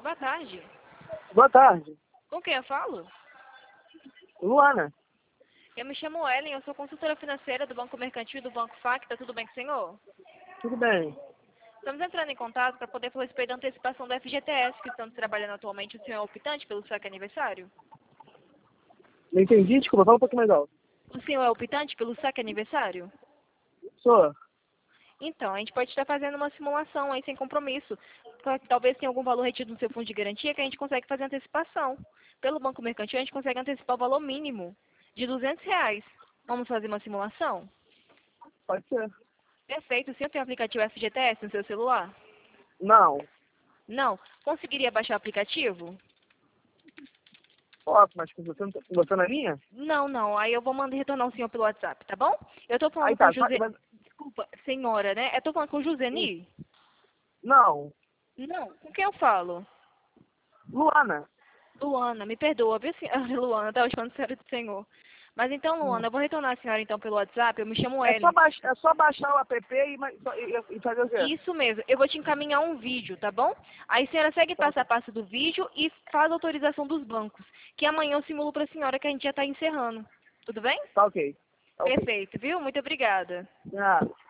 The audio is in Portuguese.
boa tarde. Boa tarde. Com quem eu falo? Luana. Eu me chamo Ellen, eu sou consultora financeira do Banco Mercantil e do Banco FAC. Tá tudo bem com o senhor? Tudo bem? Estamos entrando em contato para poder falar a respeito da antecipação do FGTS que estamos trabalhando atualmente. O senhor é optante pelo saque aniversário? Não entendi, desculpa, fala um pouquinho mais alto. O senhor é optante pelo saque aniversário? Sou. Então, a gente pode estar fazendo uma simulação aí sem compromisso. Talvez tenha algum valor retido no seu fundo de garantia que a gente consegue fazer antecipação. Pelo Banco Mercantil, a gente consegue antecipar o valor mínimo de R$ 200. Vamos fazer uma simulação? Pode ser. Perfeito. O senhor tem o aplicativo FGTS no seu celular? Não. Não. Conseguiria baixar o aplicativo? Posso, mas com você na linha? Não. Aí eu vou mandar retornar o senhor pelo WhatsApp, tá bom? Eu estou falando Aí com tá, o José... mas... Desculpa, senhora, né? Eu estou falando com o Joseni? Não. Não. Com quem eu falo? Luana. Luana, me perdoa, viu, senhora? Luana, estava chamando a senhora do senhor. Mas então, Luana, eu vou retornar a senhora então pelo WhatsApp. Eu me chamo Ellen. É só baixar o app e fazer o quê? Isso mesmo. Eu vou te encaminhar um vídeo, tá bom? Aí a senhora segue passo a passo do vídeo e faz a autorização dos bancos. Que amanhã eu simulo para a senhora que a gente já está encerrando. Tudo bem? Tá ok. Tá ok. Perfeito, viu? Muito obrigada. Ah.